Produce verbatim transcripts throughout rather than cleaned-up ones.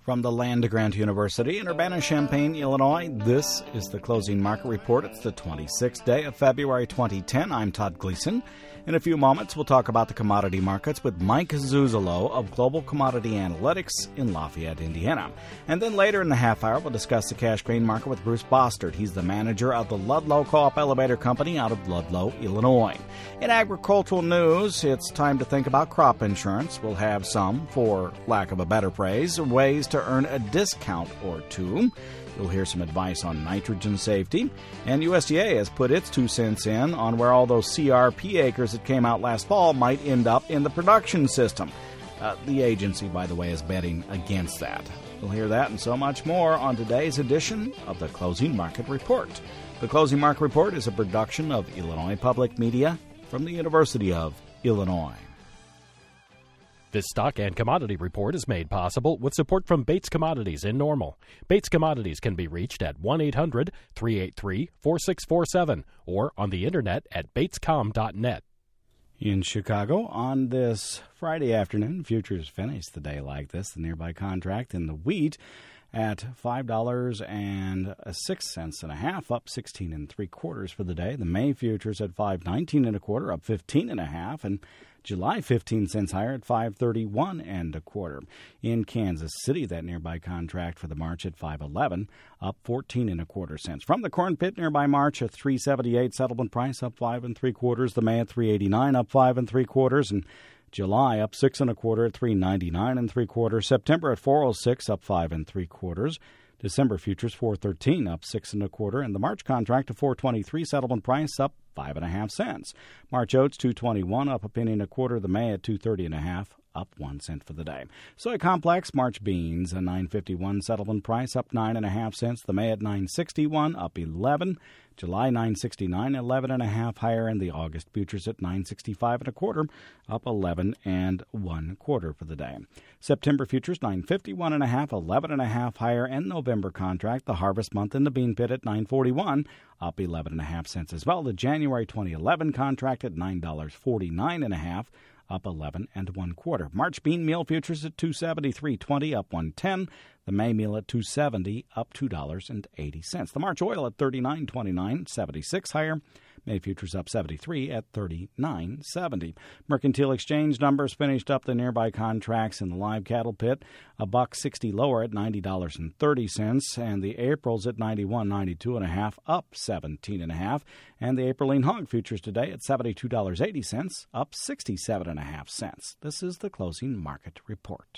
From the Land Grant University in Urbana-Champaign, Illinois, this is the Closing Market Report. It's the twenty-sixth day of February twenty ten. I'm Todd Gleason. In a few moments, we'll talk about the commodity markets with Mike Zuzolo of Global Commodity Analytics in Lafayette, Indiana. And then later in the half hour, we'll discuss the cash grain market with Bruce Bostard. He's the manager of the Ludlow Co-op Elevator Company out of Ludlow, Illinois. In agricultural news, it's time to think about crop insurance. We'll have some, for lack of a better phrase, ways to earn a discount or two. You'll hear some advice on nitrogen safety. And U S D A has put its two cents in on where all those C R P acres that came out last fall might end up in the production system. Uh, the agency, by the way, is betting against that. You'll hear that and so much more on today's edition of the Closing Market Report. The Closing Market Report is a production of Illinois Public Media from the University of Illinois. This stock and commodity report is made possible with support from Bates Commodities in Normal. Bates Commodities can be reached at one eight hundred three eight three four six four seven or on the internet at bates com dot net. In Chicago, on this Friday afternoon, futures finished the day like this. The nearby contract in the wheat at five dollars and six cents and a half, up sixteen and three quarters for the day. The May futures at five nineteen and a quarter, up fifteen and a half, and July fifteen cents higher at five thirty-one and a quarter. In Kansas City, that nearby contract for the March at five eleven, up fourteen and a quarter cents. From the corn pit, nearby March at three seventy-eight, settlement price up five and three quarters. The May at three eighty-nine, up five and three quarters, and July up six and a quarter at three ninety-nine and three quarters. September at four oh six, up five and three quarters. December futures four thirteen, up six and a quarter, and the March contract at four twenty-three, settlement price up five and a half cents. March oats two twenty-one, up a penny and a quarter. The May at two thirty and a half, up one cent for the day. Soy complex, March beans a nine fifty-one, settlement price up nine and a half cents. The May at nine sixty-one, up eleven. July nine sixty-nine, eleven and a half higher, and the August futures at nine sixty-five and a quarter, up eleven and one quarter for the day. September futures nine fifty-one and a half, eleven and a half higher, and November contract, the harvest month in the bean pit at nine forty-one, up eleven and a half cents as well. The January twenty eleven contract at nine forty-nine and a half, up eleven and one quarter. March bean meal futures at two seventy-three twenty, up one ten. The May meal at two seventy, up two dollars and eighty cents. The March oil at thirty-nine twenty-nine, seventy-six higher. May futures up seventy-three at thirty-nine seventy. Mercantile exchange numbers finished up the nearby contracts in the live cattle pit. A buck sixty lower at ninety dollars and thirty cents, and the April's at ninety-one ninety-two and a half, up seventeen and a half. And the April lean hog futures today at seventy-two dollars and eighty cents, up sixty-seven and a half cents. This is the Closing Market Report.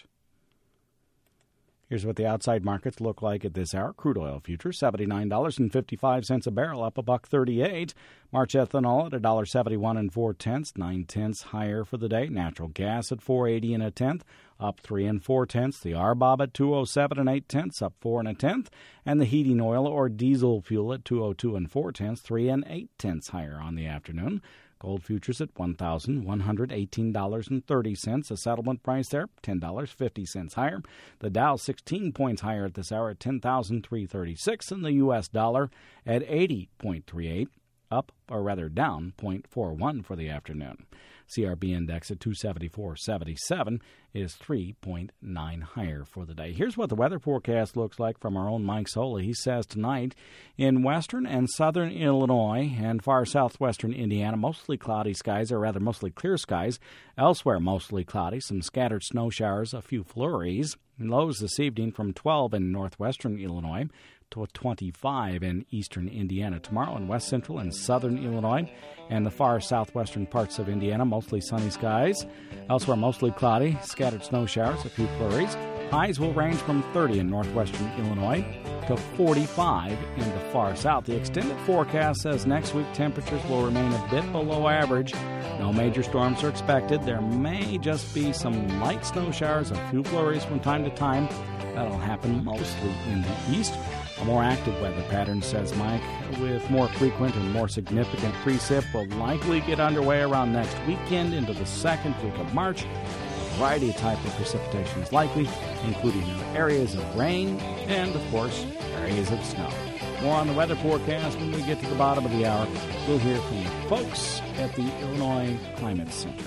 Here's what the outside markets look like at this hour. Crude oil futures, seventy-nine dollars and fifty-five cents a barrel, up a buck thirty-eight. March ethanol at one dollar seventy-one and four tenths, nine tenths higher for the day. Natural gas at four eighty and a tenth, up three and four tenths. The R B O B at two oh seven and eight tenths, up four and a tenth. And the heating oil or diesel fuel at two oh two and four tenths, three and eight tenths higher on the afternoon. Gold futures at one thousand one hundred eighteen dollars and thirty cents. A settlement price there, ten dollars and fifty cents higher. The Dow sixteen points higher at this hour at ten thousand three hundred thirty-six. And the U S dollar at eighty point three eight, up, or rather down, zero point four one for the afternoon. C R B index at two seventy-four seventy-seven is three point nine higher for the day. Here's what the weather forecast looks like from our own Mike Sola. He says tonight in western and southern Illinois and far southwestern Indiana, mostly cloudy skies, or rather mostly clear skies. Elsewhere, mostly cloudy, some scattered snow showers, a few flurries. Lows this evening from twelve in northwestern Illinois to twenty-five in eastern Indiana. Tomorrow in west central and southern Illinois and the far southwestern parts of Indiana, mostly sunny skies. Elsewhere, mostly cloudy, scattered snow showers, a few flurries. Highs will range from thirty in northwestern Illinois to forty-five in the far south. The extended forecast says next week temperatures will remain a bit below average. No major storms are expected. There may just be some light snow showers, a few flurries from time to time. That'll happen mostly in the east. A more active weather pattern, says Mike, with more frequent and more significant precip will likely get underway around next weekend into the second week of March. A variety of type of precipitation is likely, including areas of rain and, of course, areas of snow. More on the weather forecast when we get to the bottom of the hour. We'll hear from the folks at the Illinois Climate Center.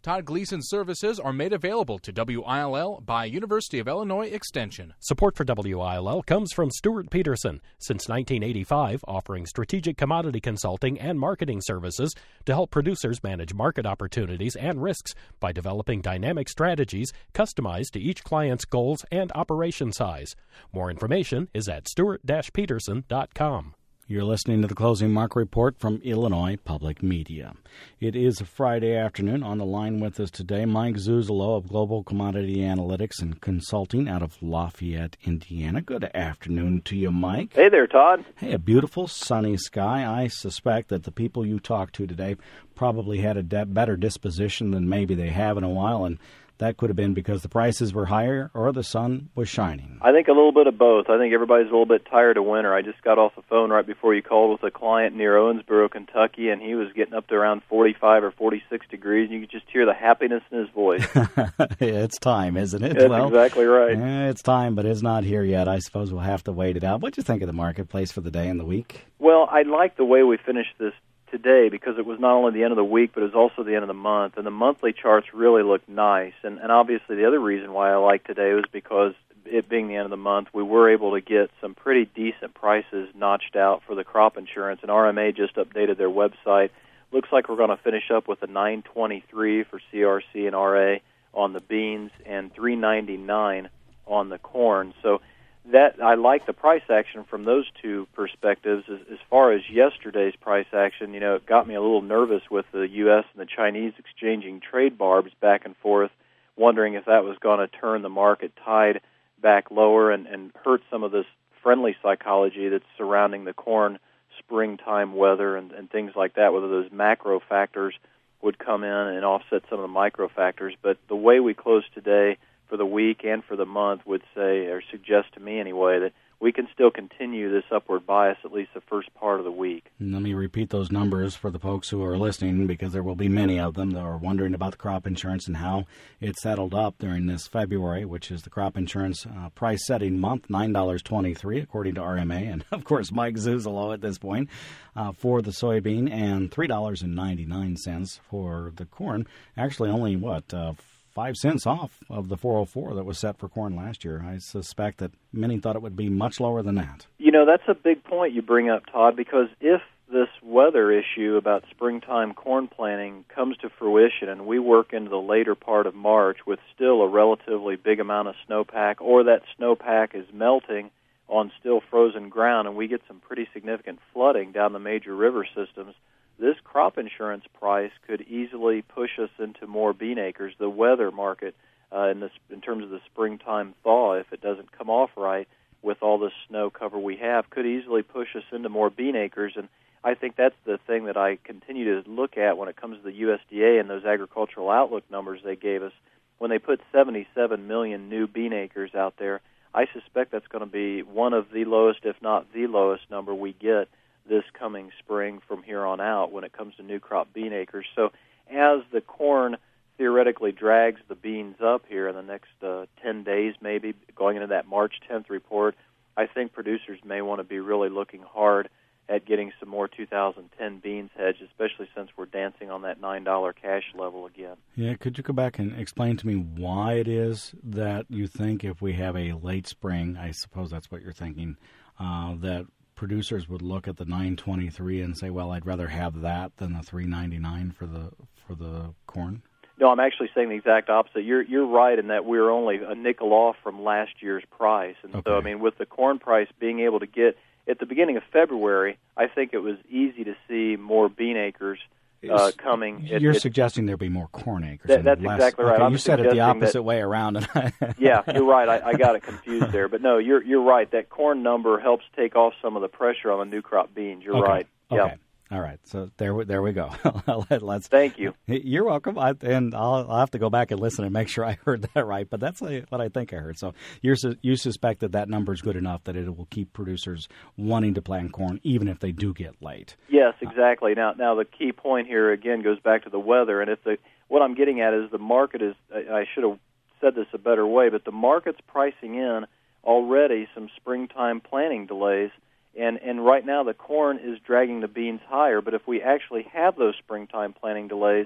Todd Gleason services are made available to W I L L by University of Illinois Extension. Support for W I L L comes from Stuart Peterson, since nineteen eighty-five, offering strategic commodity consulting and marketing services to help producers manage market opportunities and risks by developing dynamic strategies customized to each client's goals and operation size. More information is at stewart dash peterson dot com. You're listening to the Closing Market Report from Illinois Public Media. It is a Friday afternoon. On the line with us today, Mike Zuzolo of Global Commodity Analytics and Consulting out of Lafayette, Indiana. Good afternoon to you, Mike. Hey there, Todd. Hey, a beautiful sunny sky. I suspect that the people you talked to today probably had a de- better disposition than maybe they have in a while, and that could have been because the prices were higher or the sun was shining. I think a little bit of both. I think everybody's a little bit tired of winter. I just got off the phone right before you called with a client near Owensboro, Kentucky, and he was getting up to around forty-five or forty-six degrees, and you could just hear the happiness in his voice. It's time, isn't it? That's well, exactly right. Yeah, it's time, but it's not here yet. I suppose we'll have to wait it out. What do you think of the marketplace for the day and the week? Well, I like the way we finished this today because it was not only the end of the week, but it was also the end of the month, and the monthly charts really looked nice. And, and obviously the other reason why I like today was because it being the end of the month, we were able to get some pretty decent prices notched out for the crop insurance, and R M A just updated their website. Looks like we're going to finish up with a nine twenty-three for C R C and R A on the beans and three ninety-nine on the corn. So that I like the price action from those two perspectives. As, as far as yesterday's price action, you know, it got me a little nervous with the U S and the Chinese exchanging trade barbs back and forth, wondering if that was going to turn the market tide back lower and, and hurt some of this friendly psychology that's surrounding the corn springtime weather and, and things like that, whether those macro factors would come in and offset some of the micro factors. But the way we closed today for the week and for the month would say, or suggest to me anyway, that we can still continue this upward bias at least the first part of the week. And let me repeat those numbers for the folks who are listening, because there will be many of them that are wondering about the crop insurance and how it settled up during this February, which is the crop insurance uh, price-setting month, nine dollars and twenty-three cents according to R M A, and of course Mike Zuzolo at this point uh, for the soybean, and three dollars and ninety-nine cents for the corn. Actually only, what, uh, Five cents off of the four oh four that was set for corn last year. I suspect that many thought it would be much lower than that. You know, that's a big point you bring up, Todd, because if this weather issue about springtime corn planting comes to fruition and we work into the later part of March with still a relatively big amount of snowpack, or that snowpack is melting on still frozen ground and we get some pretty significant flooding down the major river systems, this crop insurance price could easily push us into more bean acres. The weather market, uh, in, this, in terms of the springtime thaw, if it doesn't come off right with all the snow cover we have, could easily push us into more bean acres. And I think that's the thing that I continue to look at when it comes to the U S D A and those agricultural outlook numbers they gave us. When they put seventy-seven million new bean acres out there, I suspect that's going to be one of the lowest, if not the lowest number we get this coming spring from here on out when it comes to new crop bean acres. So as the corn theoretically drags the beans up here in the next uh, ten days, maybe going into that March tenth report, I think producers may want to be really looking hard at getting some more two thousand ten beans hedged, especially since we're dancing on that nine dollar cash level again. Yeah, could you go back and explain to me why it is that you think if we have a late spring, I suppose that's what you're thinking, uh, that producers would look at the nine twenty-three and say, well, I'd rather have that than the three ninety-nine for the for the corn? No, I'm actually saying the exact opposite. You're you're right in that we're only a nickel off from last year's price. And okay. so, I mean, with the corn price being able to get, at the beginning of February, I think it was easy to see more bean acres uh, coming. You're it, suggesting there'd be more corn acres. That, that's less. exactly right. Okay, I'm you said it the opposite that, way around. And yeah, you're right. I, I got it confused there. But no, you're you're right. That corn number helps take off some of the pressure on the new crop beans. You're okay. right. Okay. Yeah. All right, so there, we, there we go. Let's. Thank you. You're welcome. I, and I'll, I'll have to go back and listen and make sure I heard that right. But that's what I think I heard. So you're, you suspect that that number is good enough that it will keep producers wanting to plant corn, even if they do get late. Yes, exactly. Now, now the key point here again goes back to the weather, and if the what I'm getting at is the market is. I should have said this a better way, but the market's pricing in already some springtime planting delays. And and right now the corn is dragging the beans higher, but if we actually have those springtime planting delays,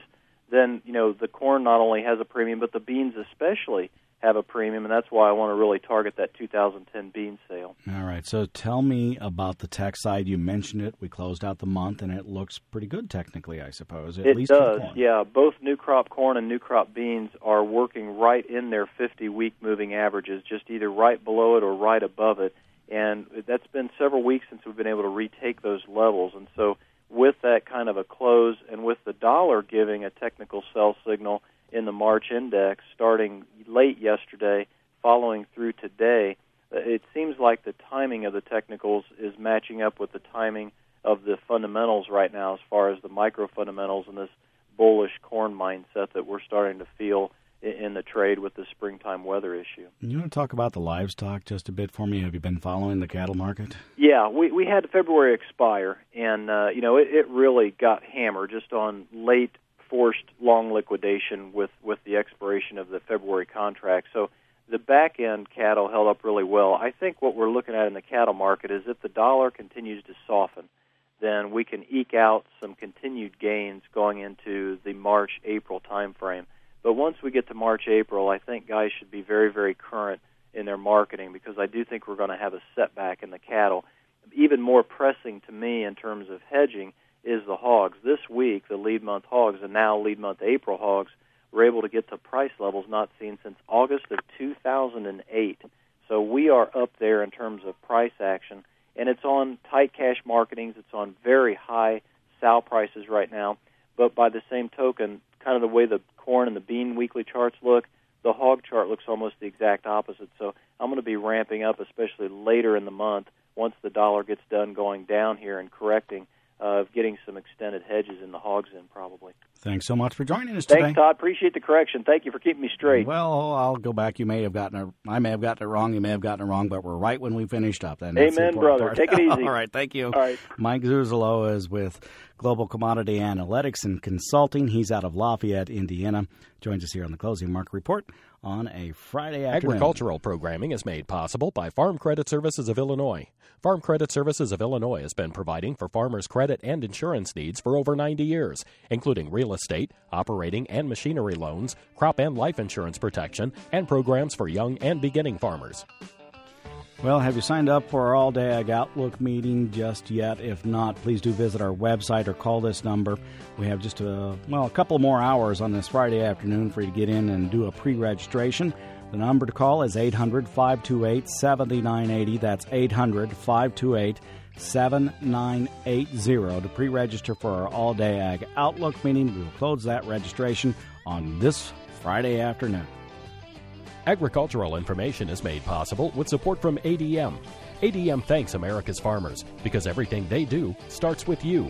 then, you know, the corn not only has a premium, but the beans especially have a premium, and that's why I want to really target that two thousand ten bean sale. All right, so tell me about the tech side. You mentioned it. We closed out the month, and it looks pretty good technically, I suppose, at it least for does, corn. Yeah. Both new crop corn and new crop beans are working right in their fifty-week moving averages, just either right below it or right above it, and that's been several weeks since we've been able to retake those levels, and so with that kind of a close and with the dollar giving a technical sell signal in the March index starting late yesterday, following through today, it seems like the timing of the technicals is matching up with the timing of the fundamentals right now as far as the micro fundamentals and this bullish corn mindset that we're starting to feel in the trade with the springtime weather issue. You want to talk about the livestock just a bit for me? Have you been following the cattle market? Yeah, we we had February expire, and uh, you know it, it really got hammered just on late forced long liquidation with, with the expiration of the February contract. So the back end cattle held up really well. I think what we're looking at in the cattle market is if the dollar continues to soften, then we can eke out some continued gains going into the March April time frame. But once we get to March, April, I think guys should be very, very current in their marketing because I do think we're going to have a setback in the cattle. Even more pressing to me in terms of hedging is the hogs. This week, the lead month hogs and now lead month April hogs were able to get to price levels not seen since August of two thousand eight. So we are up there in terms of price action, and it's on tight cash marketings. It's on very high sow prices right now. But by the same token, kind of the way the corn and the bean weekly charts look, the hog chart looks almost the exact opposite. So I'm going to be ramping up, especially later in the month, once the dollar gets done going down here and correcting, uh, of getting some extended hedges in the hogs in probably. Thanks so much for joining us today. Thanks, Todd. Appreciate the correction. Thank you for keeping me straight. Well, I'll go back. You may have gotten it. I may have gotten it wrong. You may have gotten it wrong, but we're right when we finished up. Then amen, brother. Part. Take it easy. All right. Thank you. All right. Mike Zuzolo is with Global Commodity Analytics and Consulting. He's out of Lafayette, Indiana. Joins us here on the Closing Market Report on a Friday afternoon. Agricultural programming is made possible by Farm Credit Services of Illinois. Farm Credit Services of Illinois has been providing for farmers' credit and insurance needs for over ninety years, including real estate, operating and machinery loans, crop and life insurance protection, and programs for young and beginning farmers. Well, have you signed up for our All-Day Ag Outlook meeting just yet? If not, please do visit our website or call this number. We have just a, well, a couple more hours on this Friday afternoon for you to get in and do a pre-registration. The number to call is eight hundred, five two eight, seven nine eight zero. That's eight hundred, five two eight, seven nine eight zero to pre-register for our All-Day Ag Outlook meeting. We will close that registration on this Friday afternoon. Agricultural information is made possible with support from A D M. A D M thanks America's farmers because everything they do starts with you.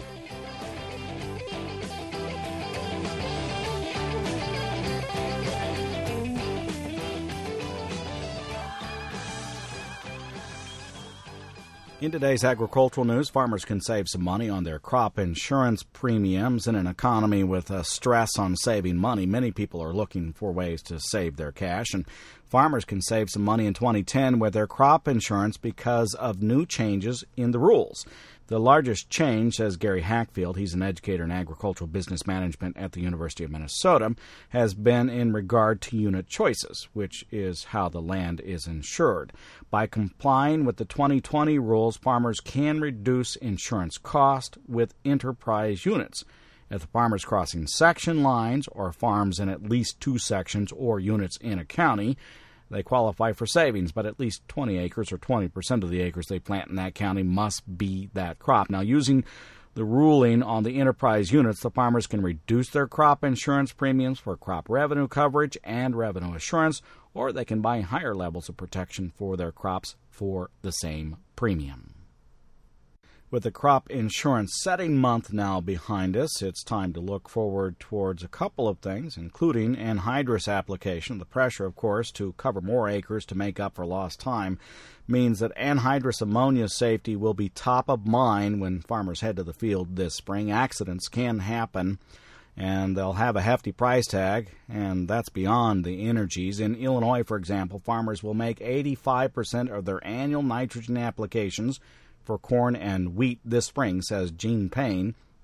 In today's agricultural news, farmers can save some money on their crop insurance premiums. In an economy with a stress on saving money, many people are looking for ways to save their cash, and farmers can save some money in twenty ten with their crop insurance because of new changes in the rules. The largest change, says Gary Hackfield, he's an educator in agricultural business management at the University of Minnesota, has been in regard to unit choices, which is how the land is insured. By complying with the twenty twenty rules, farmers can reduce insurance cost with enterprise units. If the farmer's crossing section lines or farms in at least two sections or units in a county, they qualify for savings, but at least twenty acres or twenty percent of the acres they plant in that county must be that crop. Now, using the ruling on the enterprise units, the farmers can reduce their crop insurance premiums for crop revenue coverage and revenue assurance, or they can buy higher levels of protection for their crops for the same premium. With the crop insurance setting month now behind us, it's time to look forward towards a couple of things, including anhydrous application. The pressure, of course, to cover more acres to make up for lost time means that anhydrous ammonia safety will be top of mind when farmers head to the field this spring. Accidents can happen, and they'll have a hefty price tag, and that's beyond the energies. In Illinois, for example, farmers will make eighty-five percent of their annual nitrogen applications for corn and wheat this spring, says Gene Payne,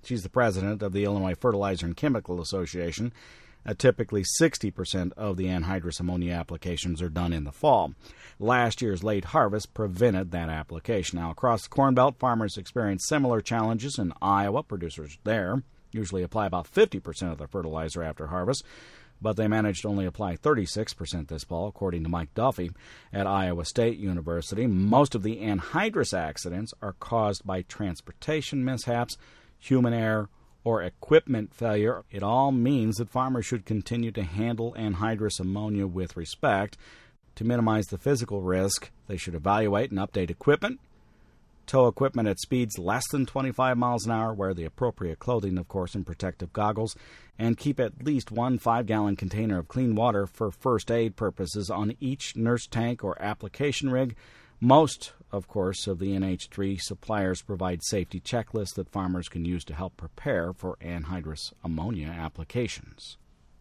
She's the president of the Illinois Fertilizer and Chemical Association. Uh, typically, sixty percent of the anhydrous ammonia applications are done in the fall. Last year's late harvest prevented that application. Now, across the Corn Belt, farmers experienced similar challenges. In Iowa, producers there usually apply about fifty percent of their fertilizer after harvest, but they managed to only apply thirty-six percent this fall, according to Mike Duffy at Iowa State University. Most of the anhydrous accidents are caused by transportation mishaps, human error, or equipment failure. It all means that farmers should continue to handle anhydrous ammonia with respect. To minimize the physical risk, they should evaluate and update equipment, tow equipment at speeds less than twenty-five miles an hour, wear the appropriate clothing, of course, and protective goggles, and keep at least one five-gallon container of clean water for first aid purposes on each nurse tank or application rig. Most, of course, of the N H three suppliers provide safety checklists that farmers can use to help prepare for anhydrous ammonia applications.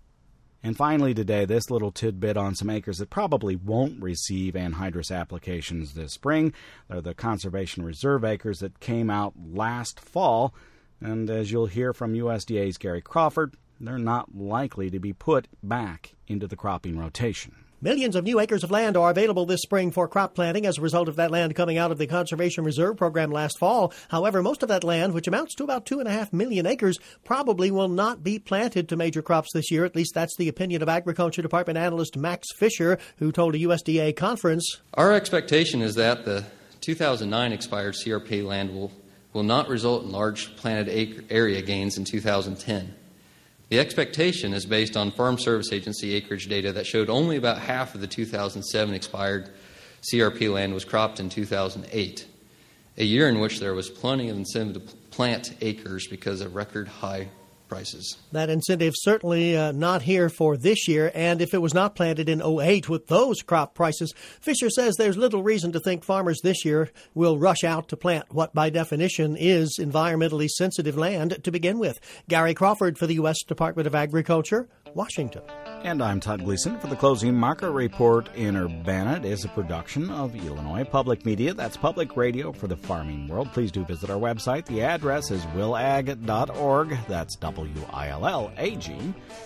And finally today, this little tidbit on some acres that probably won't receive anhydrous applications this spring. They're the conservation reserve acres that came out last fall. And as you'll hear from U S D A's Gary Crawford, they're not likely to be put back into the cropping rotation. Millions of new acres of land are available this spring for crop planting as a result of that land coming out of the Conservation Reserve Program last fall. However, most of that land, which amounts to about two and a half million acres, probably will not be planted to major crops this year. At least that's the opinion of Agriculture Department analyst Max Fisher, who told a U S D A conference. Our expectation is that the two thousand nine expired C R P land will, will not result in large planted acre area gains in two thousand ten. The expectation is based on Farm Service Agency acreage data that showed only about half of the two thousand seven expired C R P land was cropped in two thousand eight, a year in which there was plenty of incentive to plant acres because of record high prices. That incentive certainly uh, not here for this year, and if it was not planted in oh eight with those crop prices, Fisher says there's little reason to think farmers this year will rush out to plant what by definition is environmentally sensitive land to begin with. Gary Crawford for the U S Department of Agriculture, Washington. And I'm Todd Gleason for the Closing Market Report in Urbana. It is a production of Illinois Public Media. That's public radio for the farming world. Please do visit our website. The address is willag dot org. That's W I L L A G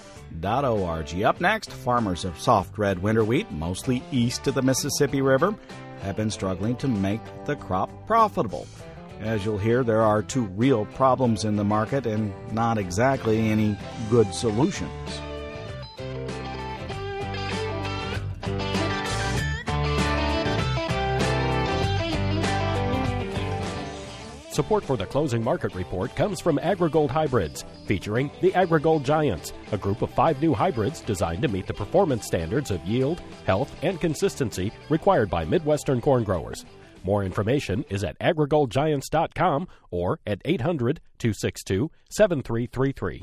dot O R G. Up next, farmers of soft red winter wheat, mostly east of the Mississippi River, have been struggling to make the crop profitable. As you'll hear, there are two real problems in the market and not exactly any good solutions. Support for the Closing Market Report comes from AgriGold Hybrids, featuring the AgriGold Giants, a group of five new hybrids designed to meet the performance standards of yield, health, and consistency required by Midwestern corn growers. More information is at agri gold giants dot com or at eight hundred, two six two, seven three three three.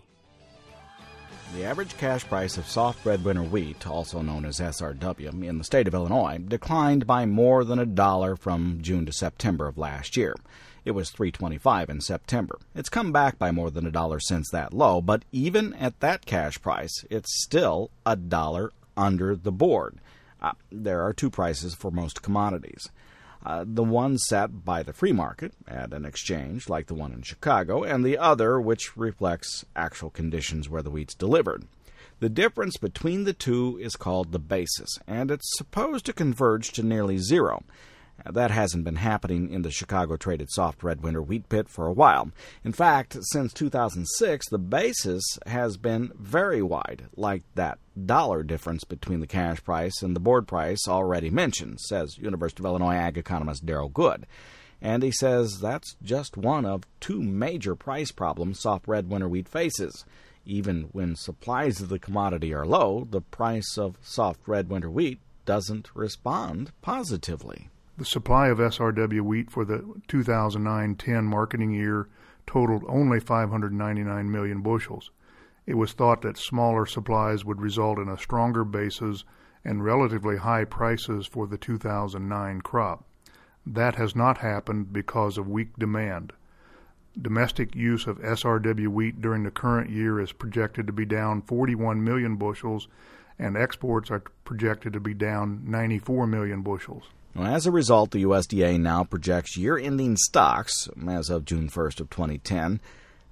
The average cash price of soft red winter wheat, also known as S R W, in the state of Illinois, declined by more than a dollar from June to September of last year. It was three twenty-five in September. It's come back by more than a dollar since that low, but even at that cash price, it's still a dollar under the board. Uh, there are two prices for most commodities. Uh, the one set by the free market at an exchange like the one in Chicago, and the other which reflects actual conditions where the wheat's delivered. The difference between the two is called the basis, and it's supposed to converge to nearly zero. That hasn't been happening in the Chicago-traded soft red winter wheat pit for a while. In fact, since two thousand six, the basis has been very wide, like that dollar difference between the cash price and the board price already mentioned, says University of Illinois ag economist Darrell Good. And he says that's just one of two major price problems soft red winter wheat faces. Even when supplies of the commodity are low, the price of soft red winter wheat doesn't respond positively. The supply of S R W wheat for the two thousand nine ten marketing year totaled only five hundred ninety-nine million bushels. It was thought that smaller supplies would result in a stronger basis and relatively high prices for the two thousand nine crop. That has not happened because of weak demand. Domestic use of S R W wheat during the current year is projected to be down forty-one million bushels, and exports are projected to be down ninety-four million bushels. As a result, the U S D A now projects year-ending stocks, as of June first of twenty ten,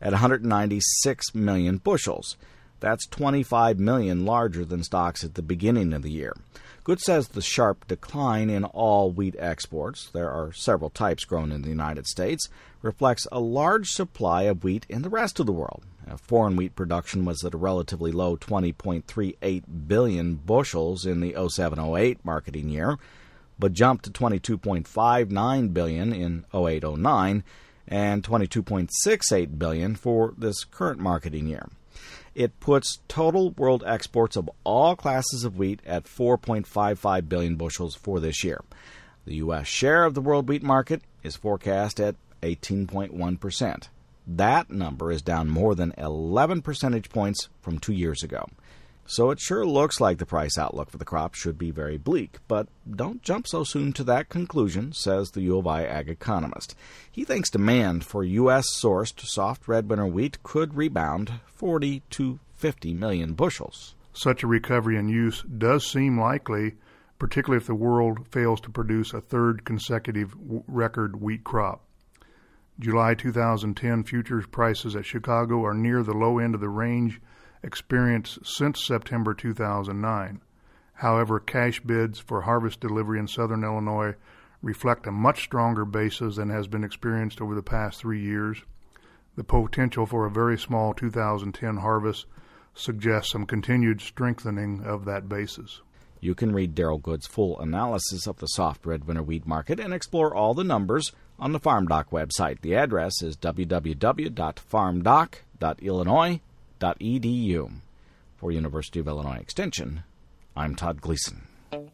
at one hundred ninety-six million bushels. That's twenty-five million larger than stocks at the beginning of the year. Good says the sharp decline in all wheat exports, there are several types grown in the United States, reflects a large supply of wheat in the rest of the world. Now, foreign wheat production was at a relatively low twenty point three eight billion bushels in the oh seven oh eight marketing year, but jumped to twenty-two point five nine billion in oh eight oh nine and twenty-two point six eight billion for this current marketing year. It puts total world exports of all classes of wheat at four point five five billion bushels for this year. The U S share of the world wheat market is forecast at eighteen point one percent. That number is down more than eleven percentage points from two years ago. So it sure looks like the price outlook for the crop should be very bleak, but don't jump so soon to that conclusion, says the U of I ag economist. He thinks demand for U S-sourced soft red winter wheat could rebound forty to fifty million bushels. Such a recovery in use does seem likely, particularly if the world fails to produce a third consecutive w- record wheat crop. July two thousand ten futures prices at Chicago are near the low end of the range experienced since September two thousand nine. However, cash bids for harvest delivery in southern Illinois reflect a much stronger basis than has been experienced over the past three years. The potential for a very small two thousand ten harvest suggests some continued strengthening of that basis. You can read Darrell Good's full analysis of the soft red winter wheat market and explore all the numbers on the FarmDoc website. The address is w w w dot farm doc dot illinois dot e d u. For University of Illinois Extension, I'm Todd Gleason.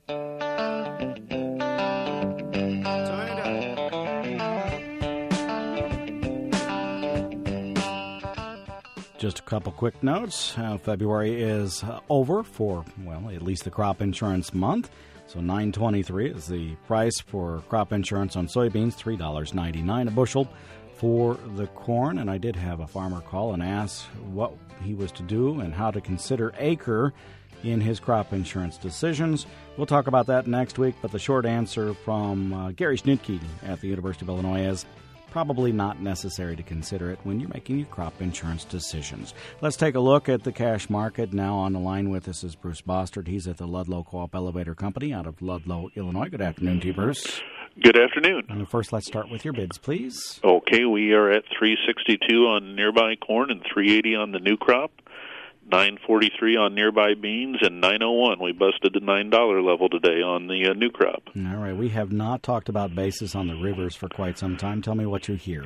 Just a couple quick notes. Uh, February is uh, over for, well, at least the crop insurance month. So nine twenty-three is the price for crop insurance on soybeans, three dollars and ninety-nine cents a bushel for the corn. And I did have a farmer call and ask what he was to do and how to consider acre in his crop insurance decisions. We'll talk about that next week, but the short answer from uh, Gary Schnitke at the University of Illinois is probably not necessary to consider it when you're making your crop insurance decisions. Let's take a look at the cash market. Now on the line with us is Bruce Bostard. He's at the Ludlow Co-op Elevator Company out of Ludlow, Illinois. Good afternoon to you, Bruce. Good afternoon. And first, let's start with your bids, please. Okay, we are at three sixty-two on nearby corn and three eighty on the new crop, nine forty-three on nearby beans, and nine oh one. We busted the nine dollar level today on the uh, new crop. All right, we have not talked about basis on the rivers for quite some time. Tell me what you hear.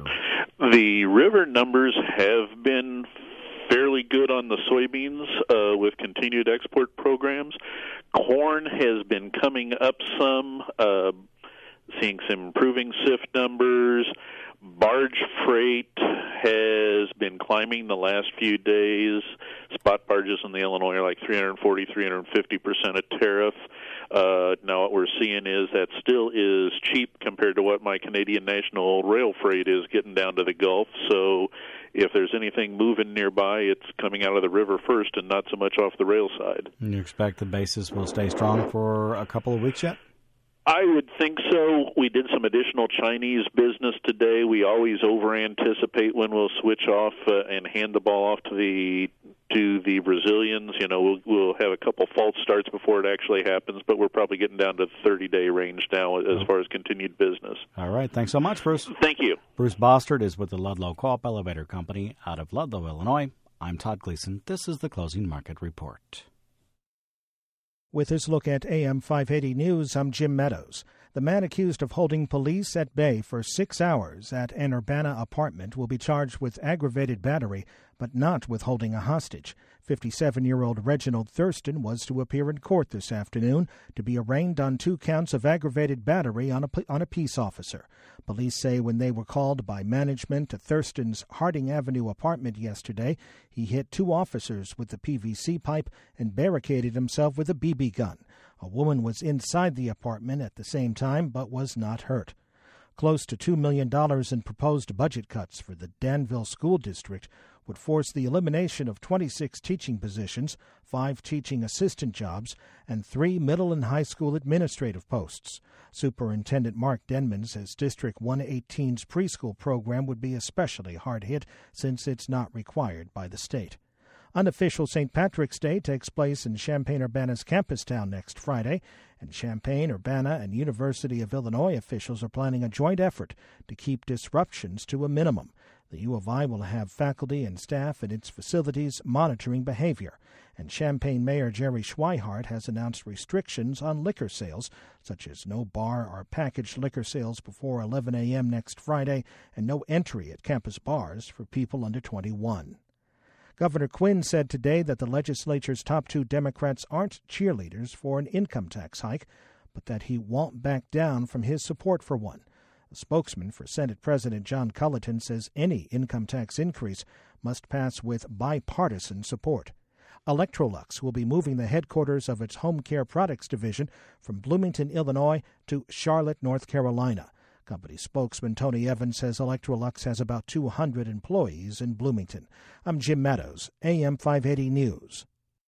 The river numbers have been fairly good on the soybeans uh, with continued export programs. Corn has been coming up some, uh, seeing some improving S I F numbers. Barge freight has been climbing the last few days. Spot barges in the Illinois are like three forty, three fifty percent of tariff. Uh, now what we're seeing is that still is cheap compared to what my Canadian National Rail freight is getting down to the Gulf. So if there's anything moving nearby, it's coming out of the river first and not so much off the rail side. And you expect the basis will stay strong for a couple of weeks yet? I would think so. We did some additional Chinese business today. We always over-anticipate when we'll switch off uh, and hand the ball off to the to the Brazilians. You know, we'll, we'll have a couple false starts before it actually happens, but we're probably getting down to the thirty-day range now as far as continued business. All right. Thanks so much, Bruce. Thank you. Bruce Bostard is with the Ludlow Co-op Elevator Company out of Ludlow, Illinois. I'm Todd Gleason. This is the Closing Market Report. With this look at A M five eighty News, I'm Jim Meadows. The man accused of holding police at bay for six hours at an Urbana apartment will be charged with aggravated battery, but not with holding a hostage. fifty-seven-year-old Reginald Thurston was to appear in court this afternoon to be arraigned on two counts of aggravated battery on a, on a peace officer. Police say when they were called by management to Thurston's Harding Avenue apartment yesterday, he hit two officers with the P V C pipe and barricaded himself with a B B gun. A woman was inside the apartment at the same time but was not hurt. Close to two million dollars in proposed budget cuts for the Danville School District would force the elimination of twenty-six teaching positions, five teaching assistant jobs, and three middle and high school administrative posts. Superintendent Mark Denman says District one eighteen's preschool program would be especially hard hit since it's not required by the state. Unofficial Saint Patrick's Day takes place in Champaign-Urbana's campus town next Friday, and Champaign, Urbana, and University of Illinois officials are planning a joint effort to keep disruptions to a minimum. The U of I will have faculty and staff in its facilities monitoring behavior, and Champaign Mayor Jerry Schweihart has announced restrictions on liquor sales, such as no bar or packaged liquor sales before eleven a.m. next Friday and no entry at campus bars for people under twenty-one. Governor Quinn said today that the legislature's top two Democrats aren't cheerleaders for an income tax hike, but that he won't back down from his support for one. A spokesman for Senate President John Culleton says any income tax increase must pass with bipartisan support. Electrolux will be moving the headquarters of its home care products division from Bloomington, Illinois, to Charlotte, North Carolina. Company spokesman Tony Evans says Electrolux has about two hundred employees in Bloomington. I'm Jim Meadows, A M five eighty News.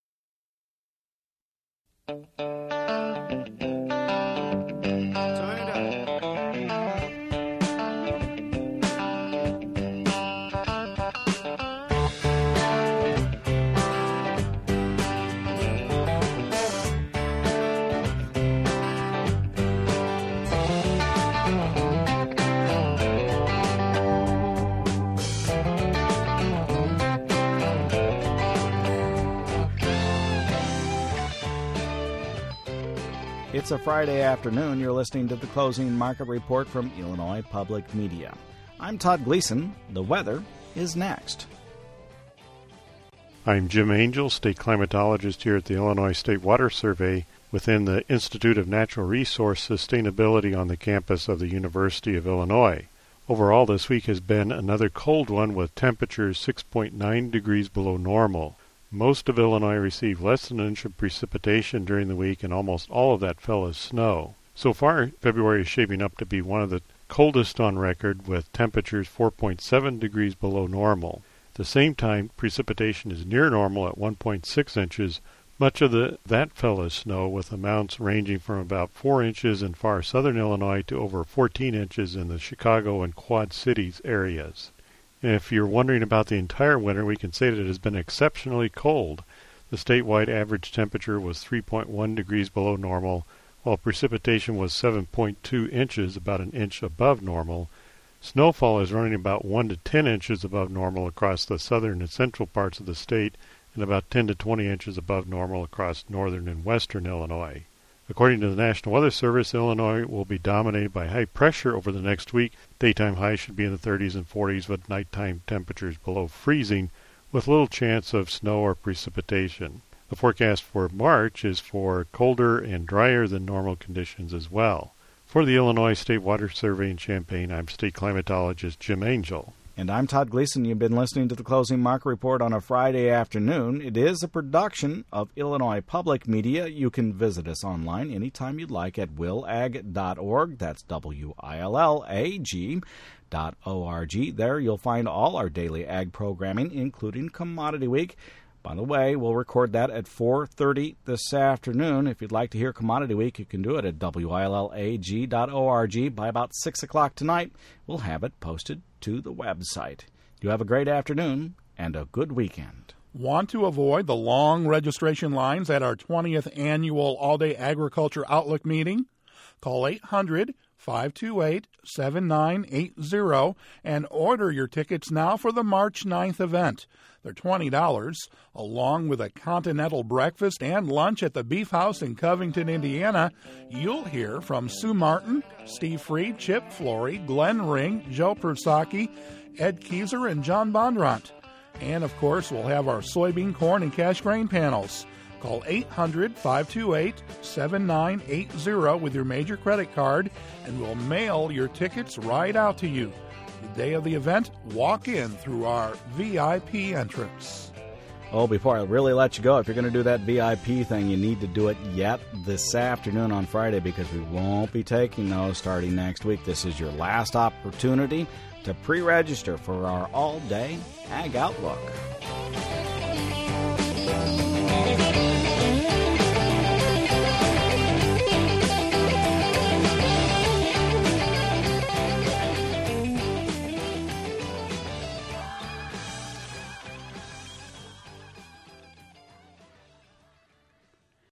It's a Friday afternoon. You're listening to the Closing Market Report from Illinois Public Media. I'm Todd Gleason. The weather is next. I'm Jim Angel, state climatologist here at the Illinois State Water Survey within the Institute of Natural Resource Sustainability on the campus of the University of Illinois. Overall, this week has been another cold one with temperatures six point nine degrees below normal. Most of Illinois received less than an inch of precipitation during the week, and almost all of that fell as snow. So far, February is shaping up to be one of the coldest on record, with temperatures four point seven degrees below normal. At the same time, precipitation is near normal at one point six inches. Much of the, that fell as snow, with amounts ranging from about four inches in far southern Illinois to over fourteen inches in the Chicago and Quad Cities areas. And if you're wondering about the entire winter, we can say that it has been exceptionally cold. The statewide average temperature was three point one degrees below normal, while precipitation was seven point two inches, about an inch above normal. Snowfall is running about one to ten inches above normal across the southern and central parts of the state, and about ten to twenty inches above normal across northern and western Illinois. According to the National Weather Service, Illinois will be dominated by high pressure over the next week. Daytime highs should be in the thirties and forties, with nighttime temperatures below freezing, with little chance of snow or precipitation. The forecast for March is for colder and drier than normal conditions as well. For the Illinois State Water Survey in Champaign, I'm state climatologist Jim Angel. And I'm Todd Gleason. You've been listening to the Closing Market Report on a Friday afternoon. It is a production of Illinois Public Media. You can visit us online anytime you'd like at will ag dot org. That's W I L L A G dot O R G. There you'll find all our daily ag programming, including Commodity Week. By the way, we'll record that at four thirty this afternoon. If you'd like to hear Commodity Week, you can do it at W I L L A G dot org. By about six o'clock tonight, we'll have it posted to the website. You have a great afternoon and a good weekend. Want to avoid the long registration lines at our twentieth annual All-Day Agriculture Outlook meeting? Call eight hundred, five two eight, seven nine eight zero and order your tickets now for the March ninth event. They're twenty dollars, along with a continental breakfast and lunch at the Beef House in Covington, Indiana. You'll hear from Sue Martin, Steve Freed, Chip Flory, Glenn Ring, Joe Persaki, Ed Kieser, and John Bondurant. And, of course, we'll have our soybean, corn, and cash grain panels. Call eight hundred, five two eight, seven nine eight zero with your major credit card, and we'll mail your tickets right out to you. The day of the event, walk in through our V I P entrance. Oh, before I really let you go, if you're going to do that V I P thing, you need to do it yet this afternoon on Friday, because we won't be taking those starting next week. This is your last opportunity to pre-register for our all-day Ag Outlook.